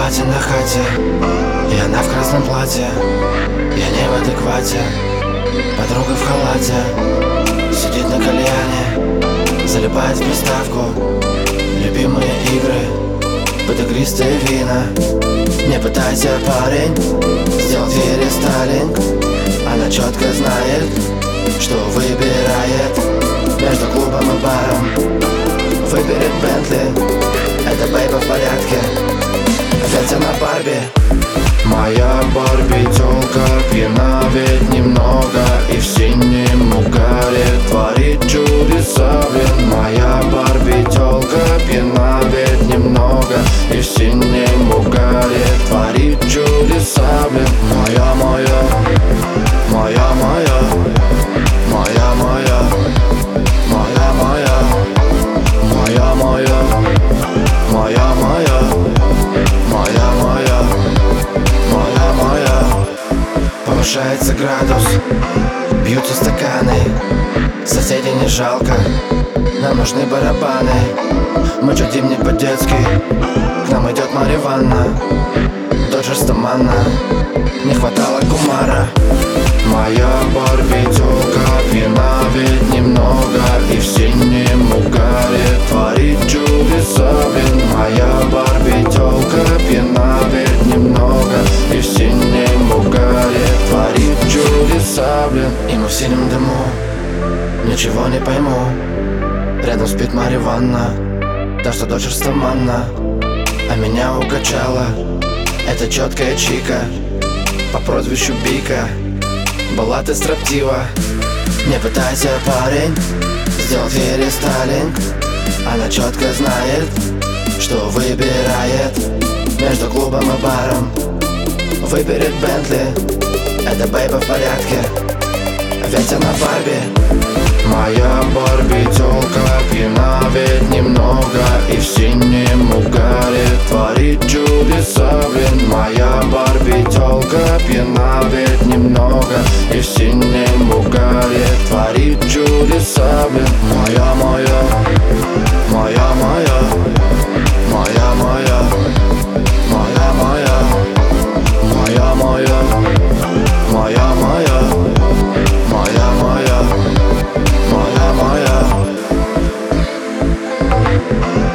палате на хате, и она в красном платье. Я не в адеквате, подруга в халате сидит на кальяне, залипает в приставку. Любимые игры, подогристые вина. Не пытайся, парень, сделать ей рестайлинг. Она четко знает, что выбирает между клубом и баром. Выберет Бентли, это бейба в порядке, ведь она Барби. Моя Барби тёлка пьяна ведь немного, и в синем угаре творит чудеса, блин. Моя Барби тёлка пьяна ведь немного, и в синем угаре творит чудеса, блин. Моя, моя, моя, моя, моя, моя, моя, моя, моя, моя, моя, моя, моя, моя, моя, моя. Повышается градус, бьются стаканы. Соседей не жалко, нам нужны барабаны. Мы чудим не по-детски, к нам идет Марья Ивановна. Доджерс туманно, не хватало кумара. Моя Барби тёлка пьяна ведь немного, и в синем угаре творит чудеса, блин. Моя Барби тёлка пьяна ведь немного, и в синем угаре творит чудеса, блин. И мы в синем дыму, ничего не пойму. Рядом спит Марья Ивановна, та что Доджерс туманно. А меня укачала эта четкая чика по прозвищу Бика. Была ты строптива, не пытайся, парень, сделать ей рестайлинг. Она четко знает, что выбирает между клубом и баром. Выберет Бентли, это бейба в порядке, ведь она Барби. Моя Барби тёлка пьяна ведь немного, и в синем угаре творит чудеса, блин. Моя Барби тёлка пьяна ведь немного, и в синем угаре творит чудеса, блин. Моя, моя, моя, моя, моя, моя, моя, моя, моя, моя, моя, моя, моя, моя, моя, моя.